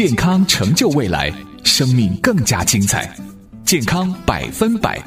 健康成就未来，生命更加精彩。健康100%。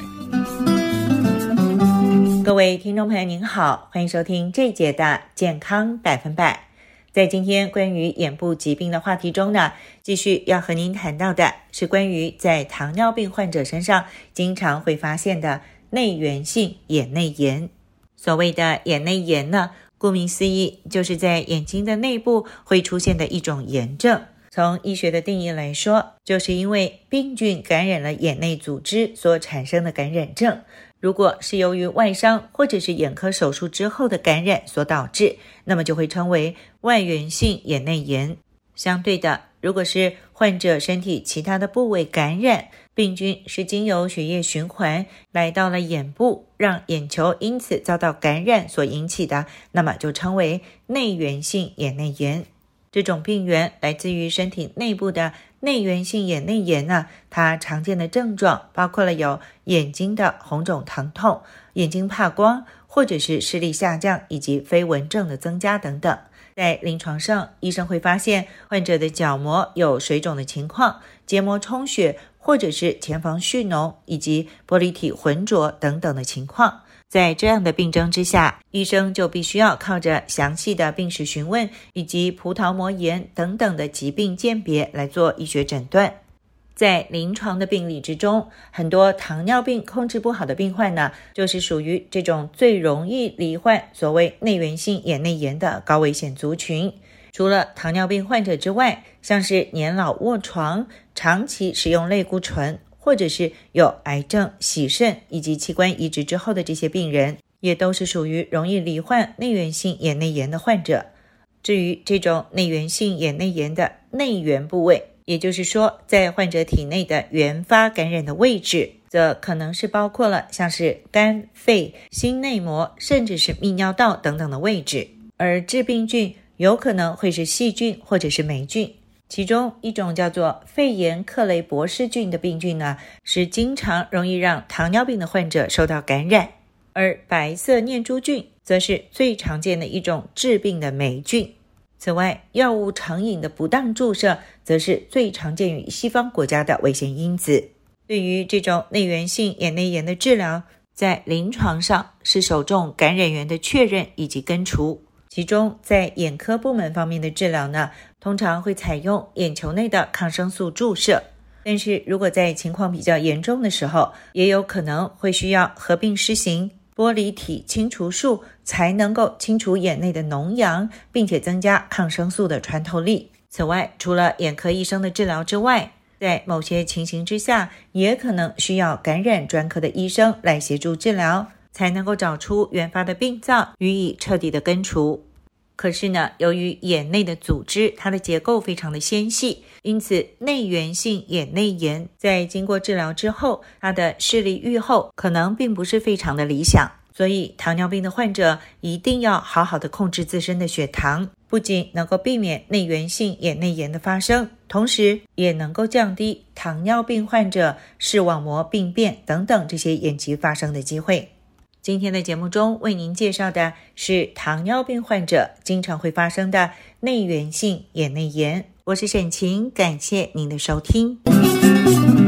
各位听众朋友您好，欢迎收听这一节的健康100%。在今天关于眼部疾病的话题中呢，继续要和您谈到的是关于在糖尿病患者身上经常会发现的内源性眼内炎。所谓的眼内炎呢，顾名思义，就是在眼睛的内部会出现的一种炎症。从医学的定义来说，就是因为病菌感染了眼内组织所产生的感染症。如果是由于外伤或者是眼科手术之后的感染所导致，那么就会称为外源性眼内炎。相对的，如果是患者身体其他的部位感染，病菌是经由血液循环来到了眼部，让眼球因此遭到感染所引起的，那么就称为内源性眼内炎。这种病原来自于身体内部的内源性眼内炎呢，它常见的症状包括了有眼睛的红肿疼痛、眼睛怕光，或者是视力下降以及飞蚊症的增加等等。在临床上，医生会发现患者的角膜有水肿的情况、结膜充血，或者是前房蓄脓以及玻璃体浑浊等等的情况。在这样的病症之下，医生就必须要靠着详细的病史询问以及葡萄膜炎等等的疾病鉴别来做医学诊断。在临床的病理之中，很多糖尿病控制不好的病患呢，就是属于这种最容易罹患所谓内源性眼内炎的高危险族群。除了糖尿病患者之外，像是年老卧床、长期使用类固醇，或者是有癌症、洗肾以及器官移植之后的这些病人，也都是属于容易罹患内源性眼内炎的患者。至于这种内源性眼内炎的内源部位，也就是说在患者体内的原发感染的位置，则可能是包括了像是肝、肺、心内膜，甚至是泌尿道等等的位置。而致病菌有可能会是细菌或者是霉菌。其中一种叫做肺炎克雷伯氏菌的病菌呢，是经常容易让糖尿病的患者受到感染，而白色念珠菌则是最常见的一种致病的霉菌。此外，药物成瘾的不当注射则是最常见于西方国家的危险因子。对于这种内源性眼内炎的治疗，在临床上是首重感染源的确认以及根除。其中在眼科部门方面的治疗呢，通常会采用眼球内的抗生素注射，但是如果在情况比较严重的时候，也有可能会需要合并施行玻璃体清除术，才能够清除眼内的脓疡，并且增加抗生素的穿透力。此外，除了眼科医生的治疗之外，在某些情形之下，也可能需要感染专科的医生来协助治疗，才能够找出原发的病灶，予以彻底的根除。可是呢，由于眼内的组织它的结构非常的纤细，因此内源性眼内炎在经过治疗之后，它的视力预后可能并不是非常的理想。所以糖尿病的患者一定要好好的控制自身的血糖，不仅能够避免内源性眼内炎的发生，同时也能够降低糖尿病患者视网膜病变等等这些眼疾发生的机会。今天的节目中为您介绍的是糖尿病患者经常会发生的内源性眼内炎。我是沈晴，感谢您的收听。